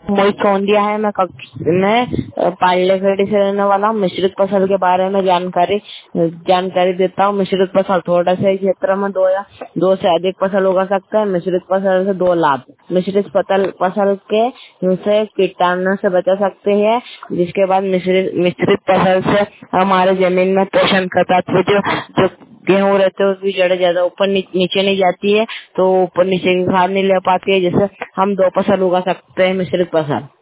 मोहित कौंडिया है। मैं पार्लेखेड़ी से रहने वाला हूँ। मिश्रित फसल के बारे में जानकारी देता हूँ। मिश्रित फसल थोड़ा से क्षेत्र में दो से अधिक फसल उगा सकते हैं। मिश्रित फसल से दो लाभ। मिश्रित फसल के से कीटाणु से बचा सकते हैं। जिसके बाद मिश्रित फसल से हमारे जमीन में पोषण का तत्व जो गेहूँ रहते हैं उसकी जड़ें ज्यादा ऊपर नीचे नहीं जाती है, तो ऊपर नीचे की खाद नहीं ले पाती है, जिससे हम दो फसल उगा सकते हैं मिश्रित फसल।